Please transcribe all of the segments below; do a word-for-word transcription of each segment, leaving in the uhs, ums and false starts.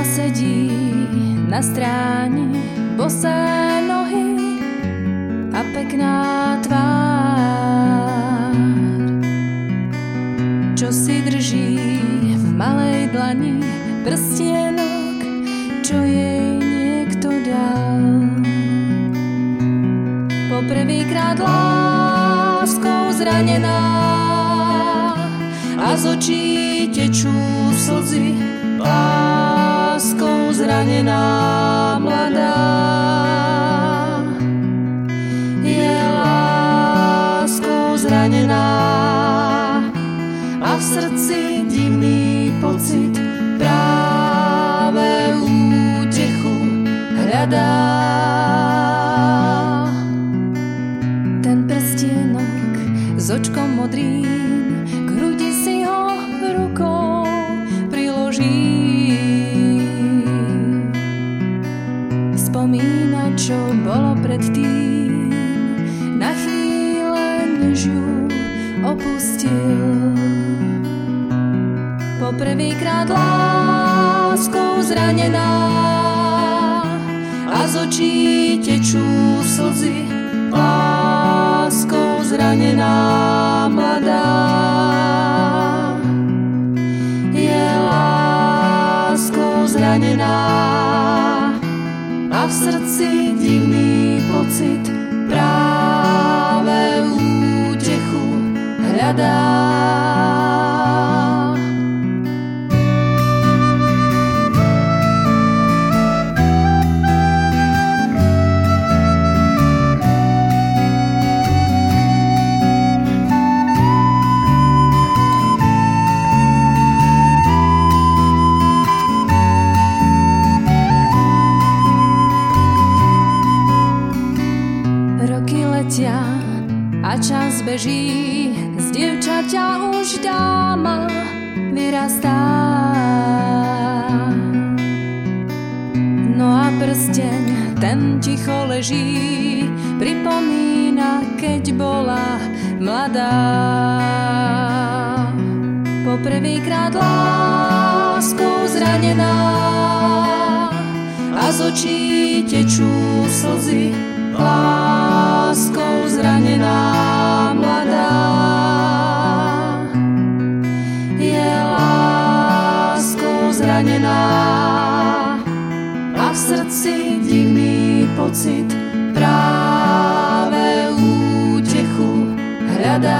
sedí na stráni, bosé nohy a pekná tvár, čo si drží v malej dlani prstienok, čo jej niekto dal. Poprvýkrát láskou zranená a z očí tečú slzy, láskou zranená mladá. Je láskou zranená a v srdci divný pocit, práve útechu hľadá. Ten prstienok s očkom modrým, k hrudi si ho rukou priloží. Spomína, čo bolo predtým, na chvíle než ju opustil. Poprvýkrát láskou zranená a z očí tečú slzy, láskou zranená mladá. Je láskou zranená a v srdci divný pocit, práve útechu hľadá. Roky letia a čas beží, z dievčaťa už dáma vyrastá. No a prsteň, ten ticho leží, pripomína, keď bola mladá. Poprvýkrát láskou zranená a z očí tečú slzy, láskou zranená mladá. Je láskou zranená a v srdci divný pocit, práve útechu hľadá.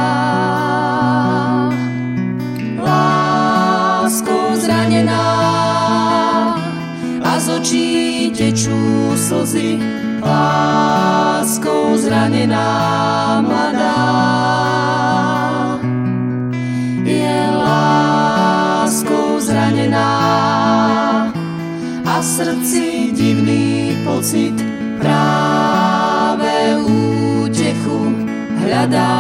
Láskou zranená a z očí tečú slzy, láskou zranená mladá. Je láskou zranená a v srdci divný pocit, práve útechu hľadá.